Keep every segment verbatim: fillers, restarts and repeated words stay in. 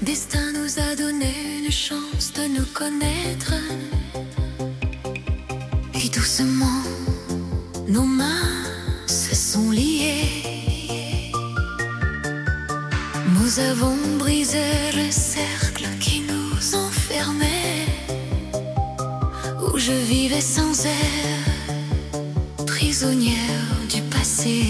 destin nous a donné une chance de nous connaître. Et doucement, nos mains se sont liées. Nous avons brisé le cercle qui nous enfermait, où je vivais sans elle, prisonnière du passé.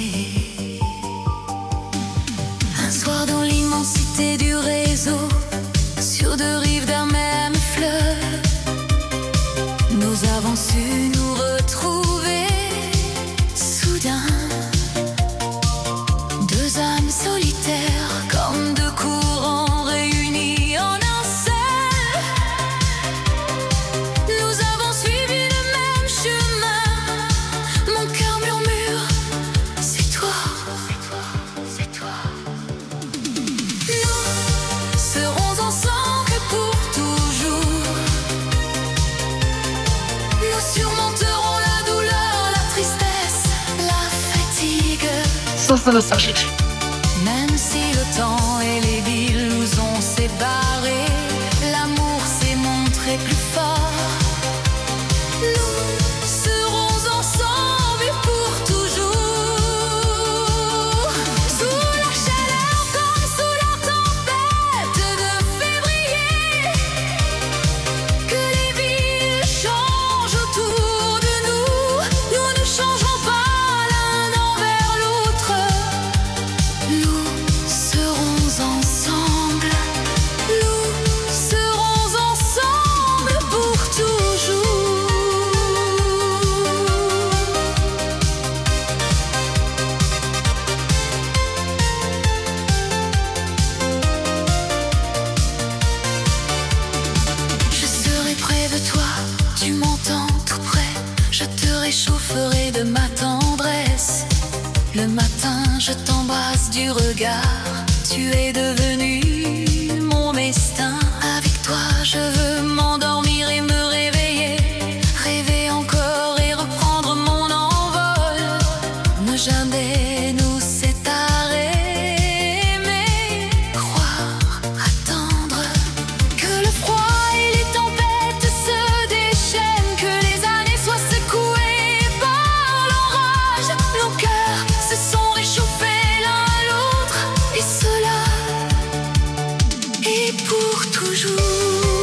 Un soir dans l'immensité du réseau, sur deux rives d'un même fleuve, nous avons su nous retrouver. Soudain, deux âmes solitaires, comme deux courants réunis en un seul. Nous avons suivi le même chemin. Mon cœur murmure, c'est toi, c'est toi, c'est toi. Nous serons ensemble pour toujours. Nous surmonterons la douleur, la tristesse, la fatigue. Même si le temps et les villes nous ont séparés, l'amour s'est montré plus fort. Nous serons ensemble pour toujours. Sous la chaleur comme sous la tempête de février, que les villes changent autour de nous, nous ne changerons pas l'un envers l'autre. Nous serons ensemble, nous serons ensemble pour toujours. Je serai près de toi, tu m'entends tout près. Je te réchaufferai de ma tendresse. Le matin, je t'embrasse du regard. Tu es devenu mon destin. Avec toi, je veux m'endormir et me réveiller. Rêver encore et reprendre mon envol. Ne jamais nous séparer, mais croire, attendre que le froid et les tempêtes se déchaînent, que les années soient secouées par l'orage. Nos cœurs se sont réchauffés l'un à l'autre, et cela est pour toujours.